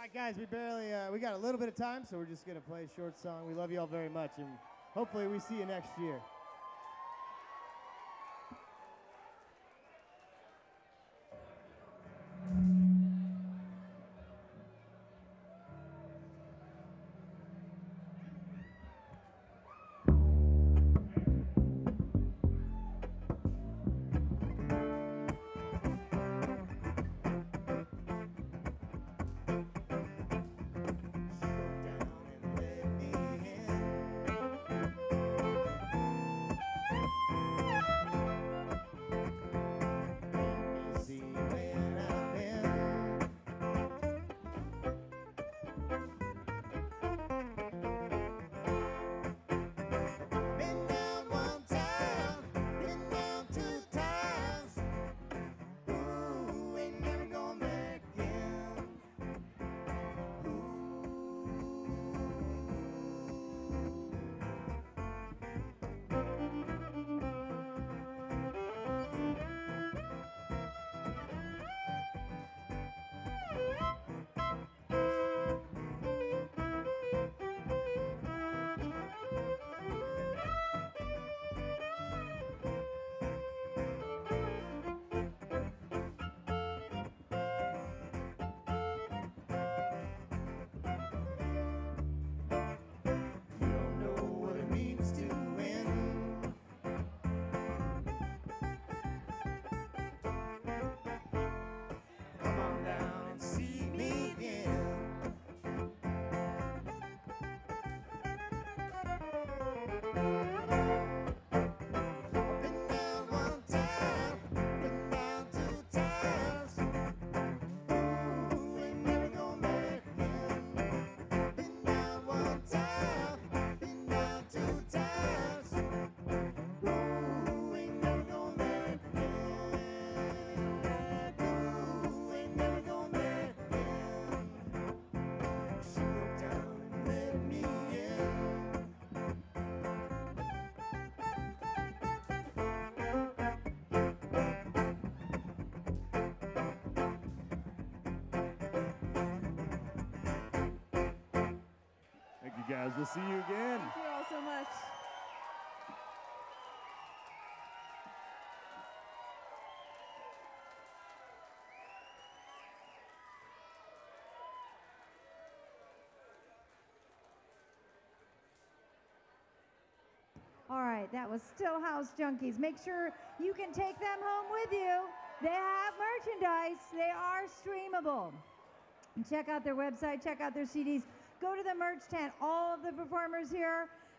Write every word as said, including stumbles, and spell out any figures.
right, guys, we barely, uh, we got a little bit of time, so we're just going to play a short song. We love you all very much, and hopefully we see you next year. Thank you, guys. We'll see you again. Thank you all so much. All right, that was Stillhouse Junkies. Make sure you can take them home with you. They have merchandise. They are streamable. Check out their website. Check out their C Ds. Go to the merch tent. All of the performers here